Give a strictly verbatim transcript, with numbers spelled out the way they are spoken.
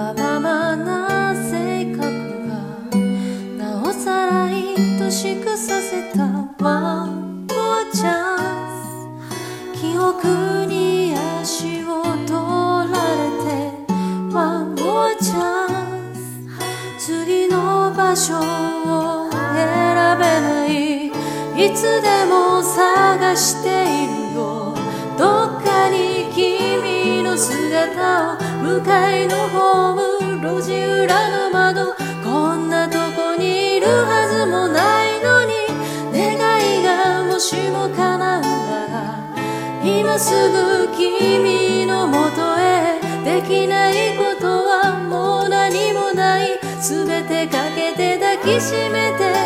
わがままな性格がなおさら愛しくさせた One more chance 記憶に足を取られて One more chance 次の場所を選べない、いつでも探しているよ、どっかに君の姿を、向かいのホーム、路地裏の窓、こんなとこにいるはずもないのに、願いがもしも叶うなら今すぐ君のもとへ、できないことはもう何もない、すべてかけて抱きしめて